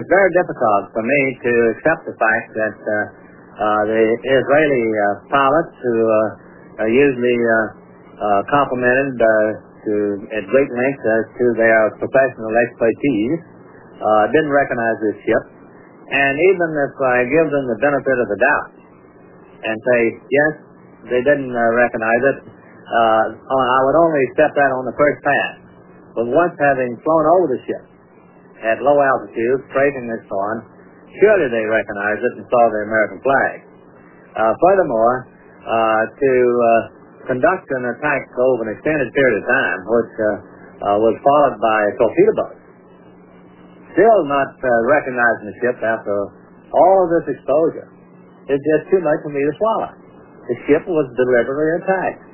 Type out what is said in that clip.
very difficult for me to accept the fact that the Israeli pilots, who are usually complimented at great length as to their professional expertise, didn't recognize this ship. And even if I give them the benefit of the doubt and say, yes, they didn't recognize it, I would only accept that on the first pass. But once having flown over the ship at low altitude, tracing and so on, surely they recognized it and saw the American flag. Furthermore, to conduct an attack over an extended period of time, which was followed by a torpedo boat, still not recognizing the ship after all of this exposure, is just too much for me to swallow. The ship was deliberately attacked.